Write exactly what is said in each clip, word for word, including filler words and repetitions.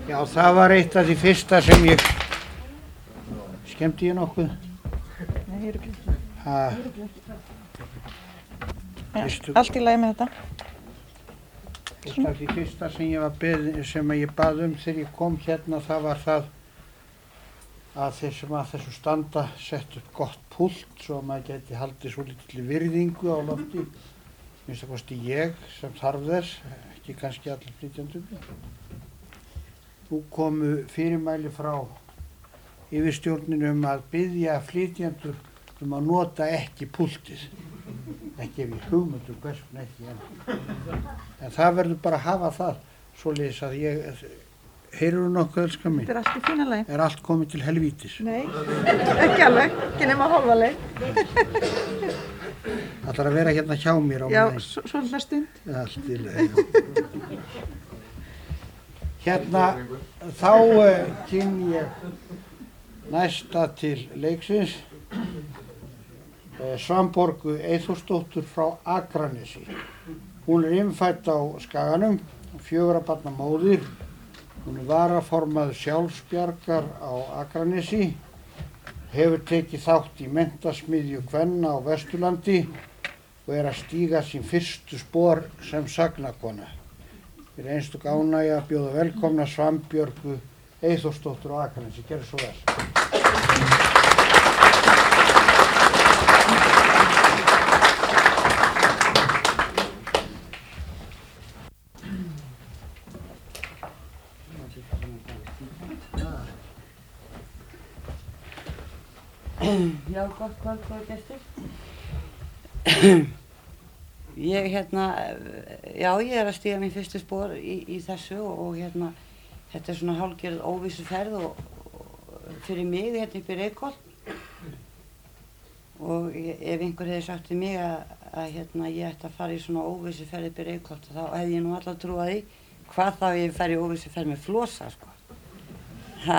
Já, það var eitt af því fyrsta sem ég... Skemmti ég nokkuð? Nei, ég er ekki. Ha, Ja, Veistu- allt í lagi með þetta. eitt af því fyrsta sem ég var beð, sem ég bað um þegar ég kom hérna, það var það að þeir sem að þessu standa sett upp gott púlt svo að maður geti haldið svo litli virðingu á lofti. Minnst að kosti ég sem þarf þess, ekki kannski allir flytjandum. Nú komu fyrirmæli frá yfirstjórninu um að biðja flytjandur um að nota ekki púltið. Ekki ef ég hugmyndum hvers vegna ekki en. En það verður bara að hafa það svoleiðis að ég, heyrðu nokkuð elskar mín, Þetta er allt í fína lagi. er allt komið til helvítis. Nei, ekki alveg, ekki nema hálfa leið. Ætlar að vera hérna hjá mér á Já, meðan. svo- svolítið stund. Allt í lagi. Hérna, þá uh, kynni ég næsta til leiksins. Uh, Svanborgu Eyþórsdóttur frá Akranesi. Hún er innfædd á Skaganum, fjögurra barna móðir. Hún er varaformaður sjálfsbjargar á Akranesi. Hefur tekið þátt í menntasmiðju kvenna á Vesturlandi og er að stíga sín fyrstu spor sem sagnakona. Ég er einstök ánægja að bjóða velkomna Svanbjörgu Eyþórsdóttur á Akranesi. Gerðu svo vel. Já, gott kvöld, góði gestir. Ég hérna, já, ég er að stíga mín fyrstu spor í, í þessu og, og hérna, þetta er svona hálfgerð óvissuferð og, og fyrir mig hérna upp í Reykholt. Og ég, ef einhver hefði sagt við mig að, að hérna, ég ætti að fara í svona óvissuferð upp í Reykholt, þá hefði ég nú alltaf trúað því hvað þá ég færi í óvissuferð með flosa, sko. Ha.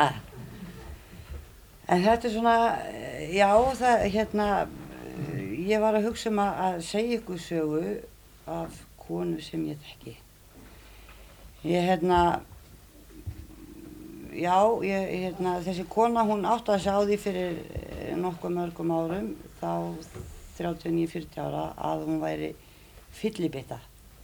En þetta er svona, já, það, hérna, ég var að hugsa um að, að segja ykkur sögu af konu sem ég þekki. Ég, hérna, já, ég, hérna, þessi kona, hún áttaði sig á því fyrir nokkuð mörgum árum, þá þrjátíu og níu til fjörutíu ára, að hún væri fyllibytta.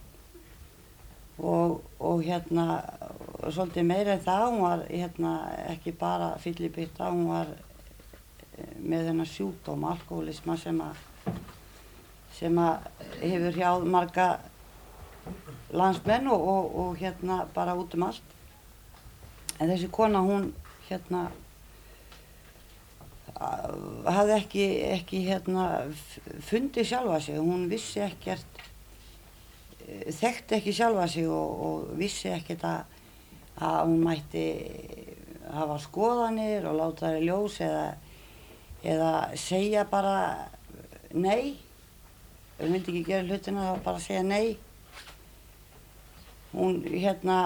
Og, og hérna, svolítið meira en það, hún var hérna ekki bara fyllibytta, hún var með þennan sjúkdóm, alkohólisma sem að, sem að hefur hjáð marga landsmenn og, og, og hérna bara út um allt. En þessi kona, hún hérna hafði ekki, ekki hérna fundið sjálfa sig, hún vissi ekkert, þekkti ekki sjálfa sig og, og vissi ekkert að, að hún mætti hafa skoðanir og láta þær í ljós eða, eða segja bara nei. Ef hún vildi ekki gera hlutina þá bara segja nei. Hún hérna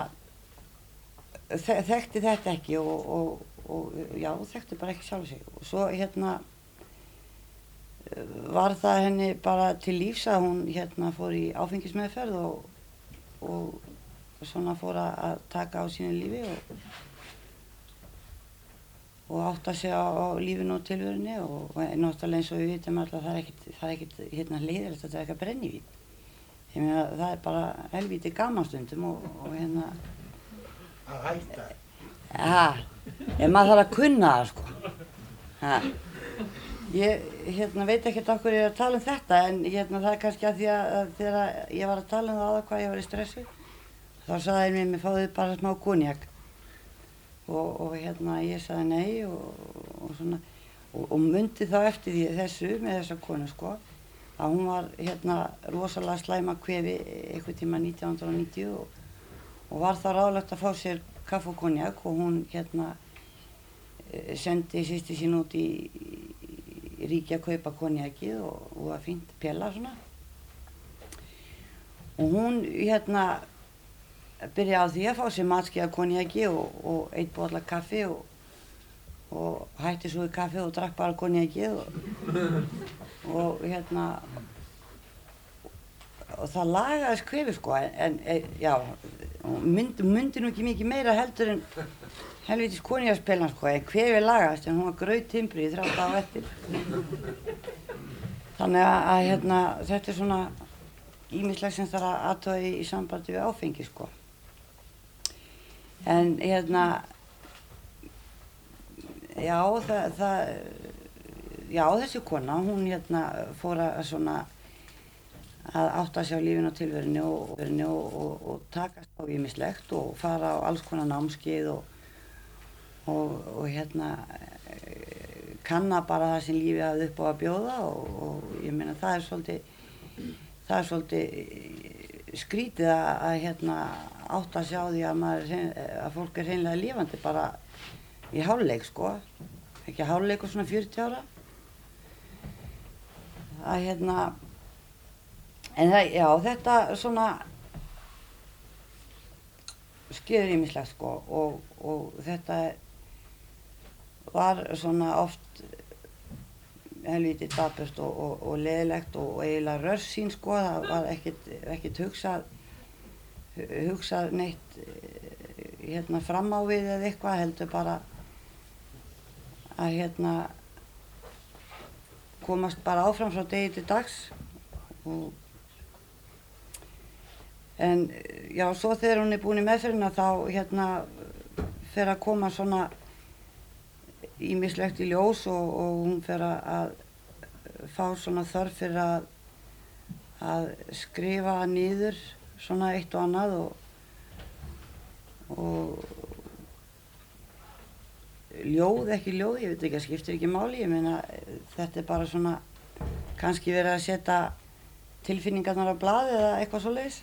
þekkti þetta ekki og, og, og já, þekkti bara ekki sjálfa sig. Og svo hérna var það henni bara til lífs að hún hérna fór í áfengismeðferð og, og svona fór að taka á sínu lífi og, og átta sig á, á lífinu og tilverunni og, og náttúrulega eins og við vitum alltaf það er ekkert, það er ekkert hérna leiðilegt að drekka brennivín. Ég meina það er bara helvíti gaman stundum og, og hérna Að hætta. ja, en maður þarf að kunna það sko. Ha. Ég hérna, veit ekkert af hverju ég er að tala um þetta en hérna, það er kannski að því að, að þegar ég var að tala um það áður hvað ég var í stressi þá sagði hann mér, mér fáðu bara smá konjak og, og hérna ég sagði nei og, og svona og, og mundi þá eftir því þessu með þessa konu sko að hún var hérna rosalega slæma kvefi einhvern tíma nítján hundruð níutíu og, og var þá ráðlegt að fá sér kaffi og konjak og hún hérna sendi systir sín út í ríki að kaupa konjakið og, og var fínt pjalla svona. Og hún hérna byrjaði á því að fá sér matskeiða konjaki og, og eitt bolla kaffi og, og hætti svo í kaffi og drakk bara konjakið og, og hérna og það lagaðist kvefi sko en, en já, og myndi, myndi nú ekki mikið meira heldur en helvitis koníakspelan sko, en hver við lagast, en hún var grautimbri í þrjá daga eftir. Þannig að, að hérna, þetta er svona ýmislegt sem þarf að athuga í, í sambandi við áfengi sko. En hérna, já, það, það, já, þessi kona, hún hérna fór að svona að átta sig á lífinu og tilverinu og, og, og, og takast á ýmislegt og fara á alls konar námskeið og, og, og hérna kanna bara það sem lífið hafði upp á að bjóða og, og ég meina það er svolítið, það er svolítið skrítið að, að hérna átta sig á því að, maður, að fólk er hreinlega lifandi bara í hálfleik sko, ekki hálfleikur svona fjörutíu ára. Að hérna, en það, já, þetta svona skeður ýmislegt sko og, og þetta var svona oft helvítið dapurt og, og, og leiðilegt og eiginlega rörsýn sko, það var ekkert, ekkert hugsað, hugsað neitt hérna fram á við eða eitthvað, heldur bara að hérna komast bara áfram frá degi til dags og en já, svo þegar hún er búin í meðferðina þá hérna fer að koma svona ýmislegt í ljós og, og hún fer að fá svona þörf fyrir að, að skrifa niður svona eitt og annað og, og ljóð, ekki ljóð, ég veit ekki, það skiptir ekki máli, ég meina þetta er bara svona kannski verið að setja tilfinningarnar á blað eða eitthvað svoleiðis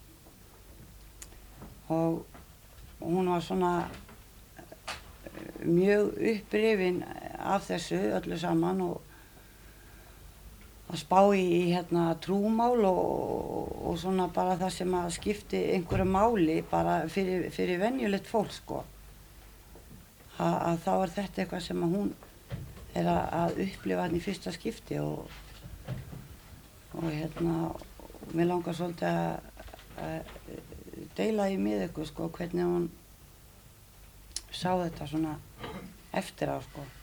og, og hún var svona mjög upprifin af þessu öllu saman og að spá í, í hérna trúmál og, og svona bara það sem að skipti einhverju máli bara fyrir, fyrir venjulegt fólk sko. Að, að þá er þetta eitthvað sem að hún er að, að upplifa hérna í fyrsta skipti og, og hérna og mér langar svolítið að, að deila í með ykkur sko hvernig hún sá þetta svona eftir á sko.